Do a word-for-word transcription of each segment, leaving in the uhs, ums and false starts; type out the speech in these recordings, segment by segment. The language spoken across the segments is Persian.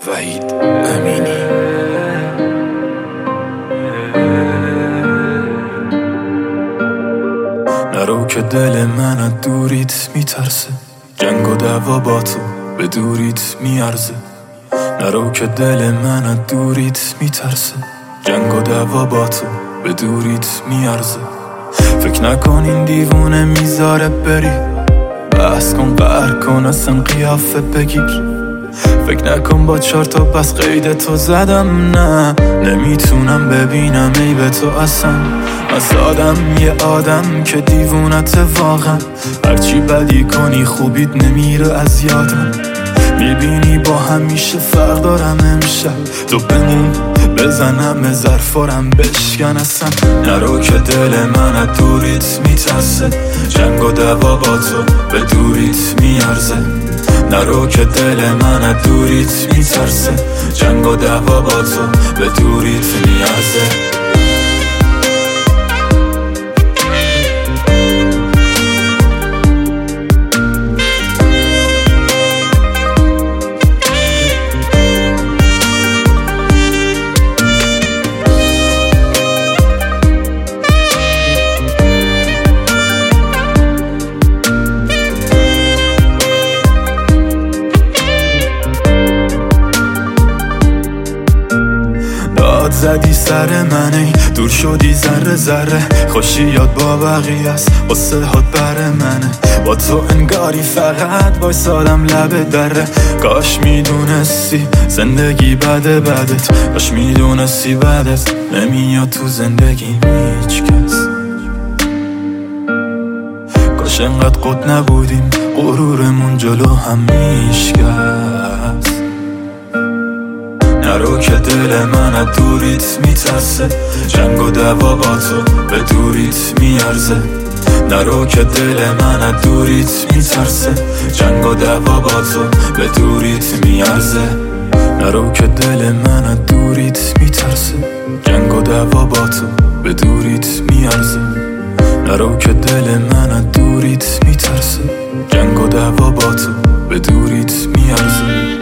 وحید امینی. نرو که دل من از دوریت میترسه، جنگ و دعوا با تو به دوریت میارزه. نرو که دل من از دوریت میترسه، جنگ و دعوا با تو به دوریت میارزه. فکر نکن این دیوونه میذاره بری، بحث کن قهر کن اصلا قیافه بگیر. فکر نکن با چهار تا پس قید تو زدم، نه نمیتونم ببینم عیب تو اصلا. از آدم یه آدم که دیوونت واقعا، هرچی بدی کنی خوبیت نمیره از یادم. میبینی با همیشه فرق دارم امشب، تو بمون بزنم ظرفارم بشکن اصلا. نرو که دل من از دوریت میترسه، جنگ و دعوا با تو به دوریت میارزه. نرو که دل من از دوریت میترسه، جنگ و دعوا با تو به دوریت میارزه. زدی سر منی دور شدی ذره ذره، خوشی یاد با بقیه است واسه هات بر منه. با تو انگاری فقط وایسادم لب دره. کاش میدونستی زندگی بده بدت، کاش میدونستی بدت نمیاد تو زندگی هیچ کس. کاش انقدر قد نبودیم غرورمون جلو هم میشکست. نرو که دل من از دوریت میترسه، جنگ و دعوا با تو به دوریت میارزه. نرو که دل من از دوریت میترسه، جنگ و دعوا با تو به دوریت میارزه. نرو که دل من از دوریت میترسه، جنگ و دعوا با تو به دوریت میارزه. نرو که دل من از دوریت میترسه، جنگ و دعوا با تو به دوریت میارزه.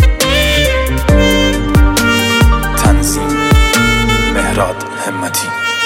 همتی